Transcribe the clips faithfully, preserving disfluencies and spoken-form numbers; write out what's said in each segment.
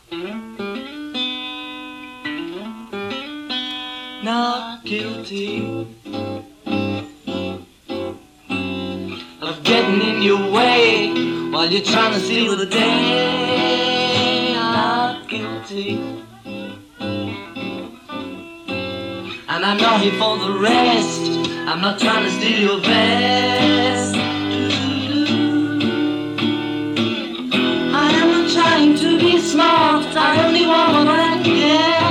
Not guilty of getting in your way while you're trying to steal the day. Not guilty, and I'm not here for the rest. I'm not trying to steal your best. I am not trying to be smart, I only want what I can get.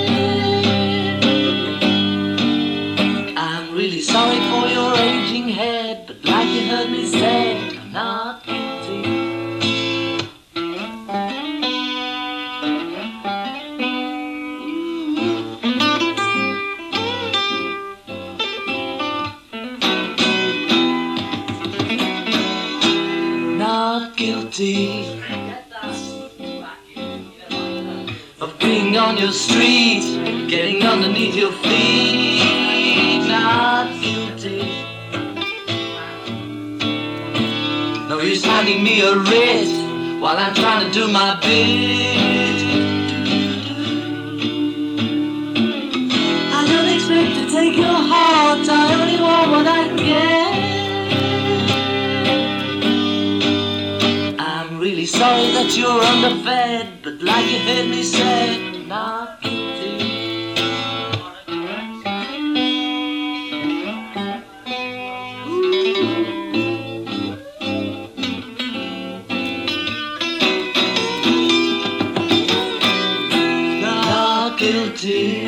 I'm really sorry for your aging head, but like you heard me say, I'm not guilty. Not guilty of being on your street, getting underneath your feet. Not guilty. No use handing me a writ while I'm trying to do my bit. I don't expect to take your heart, I only want what I can get. I'm really sorry that you're underfed, but like you heard me say, not guilty. Not guilty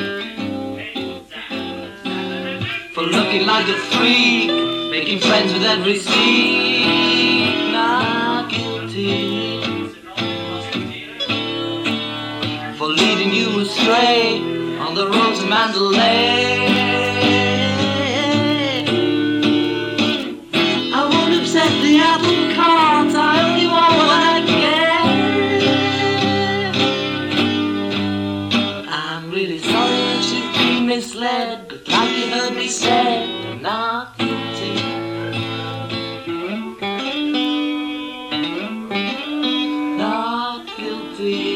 for looking like a freak, making friends with every seek. Not guilty for leading you astray on the road to Mandalay. I won't upset the apple cart, I only want what I get. I'm really sorry that you've been misled, but like you heard me say, I'm not guilty. Not guilty.